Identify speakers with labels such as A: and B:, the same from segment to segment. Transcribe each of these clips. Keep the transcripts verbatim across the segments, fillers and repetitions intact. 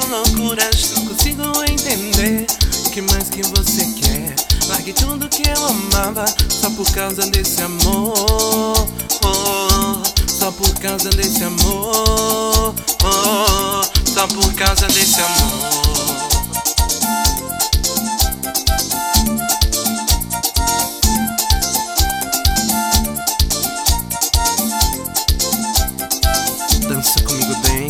A: loucuras, não consigo entender o que mais que você quer. Largue tudo que eu amava só por causa desse amor, oh, só por causa desse amor, oh, só por causa desse amor. Dança comigo bem.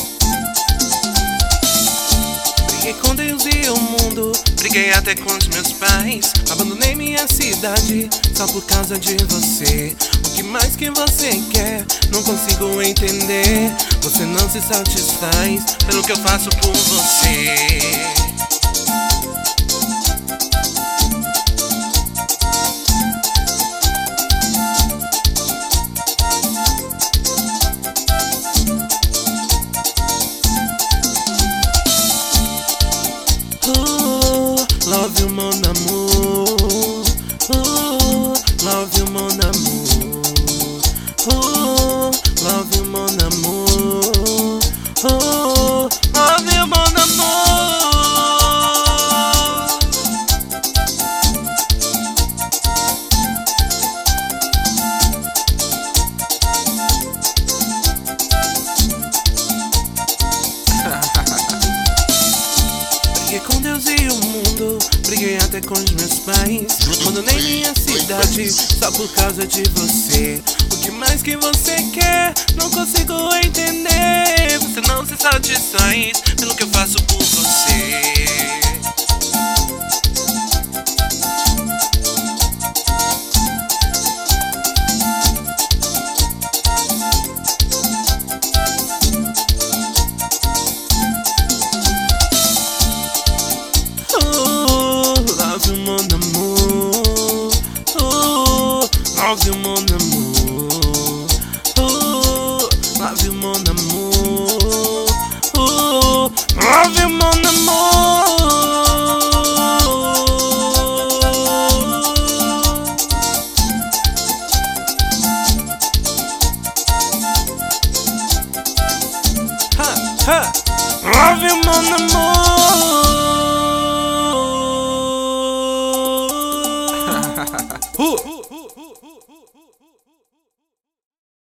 A: Briguei com Deus e o mundo, briguei até com os meus pais, abandonei minha cidade só por causa de você. O que mais que você quer? Não consigo entender. Você não se satisfaz pelo que eu faço por você. Love you, mon amour. Oh, love you, mon amour. Oh, love you, mon amour. Oh, love you, mon amour. Briguei com Deus e o mundo, briguei até com os meus pais, abandonei minha cidade só por causa de você. O que mais que você quer? Não consigo entender. Você não se satisfaz pelo que eu faço por você. Love you, mon amour. Oh, love you, mon amour. Oh, love you, mon amour. Oh, love you, mon amour. Ha, ha. Love you, mon amour. Who?